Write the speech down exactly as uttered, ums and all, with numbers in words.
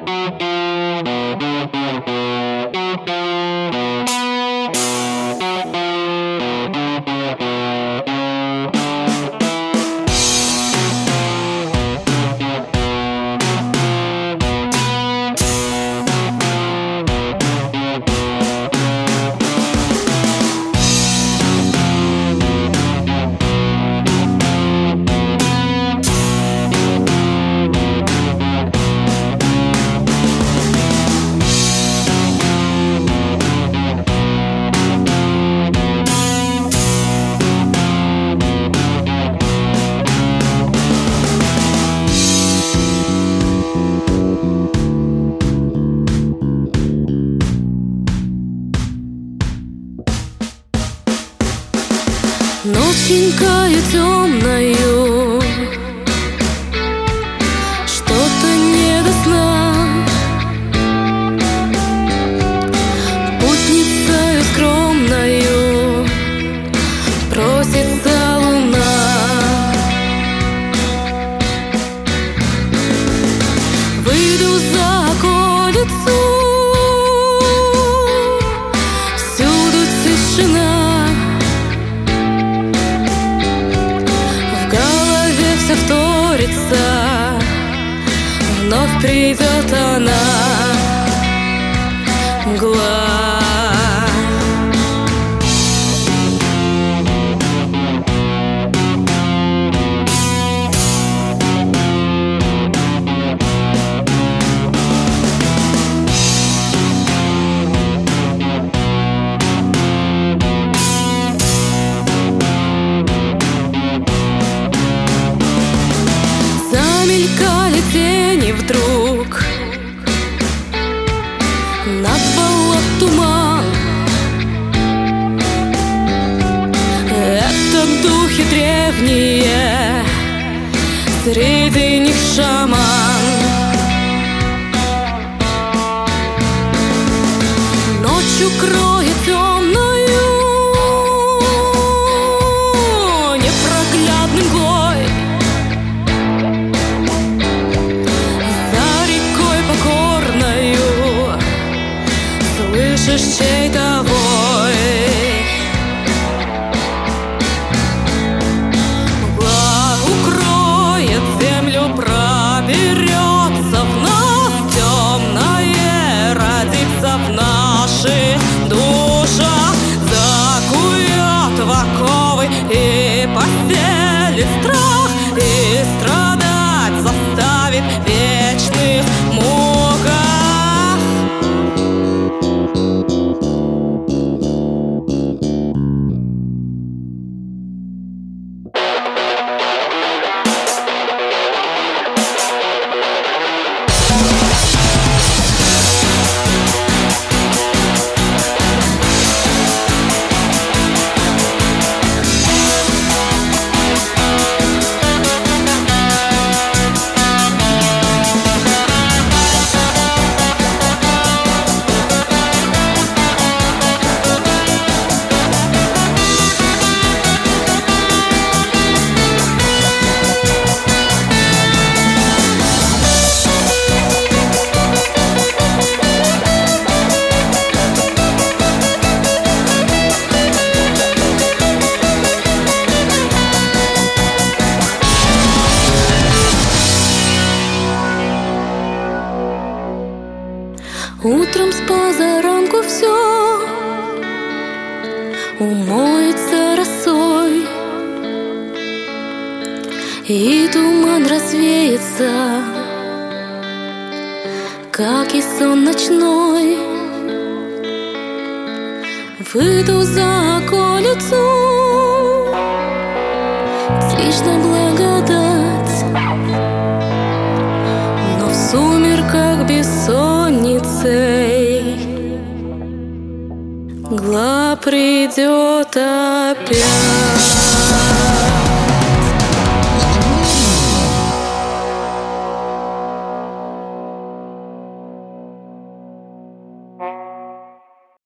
Ноченькою темною что-то не до сна. Путницею скромною просится луна. Выйду за околицу, всюду тишина. Все вторится, вновь придет она, мгла. Замелькали тени вдруг, над болот туман. Это духи древние, среди них шаман. Ночью кроет темною, непроглядной мглой. Слышишь чей-то вой, мгла укроет землю, проберется в нас темное, родится в наших душах, закует в оковы и поселит страх, и страдать заставит в вечных муках. Утром с позаранку все умоется росой, и туман развеется, как и сон ночной. Выйду за околицу, тишь-да благодать, но в сумерках бессонницей мгла придет опять.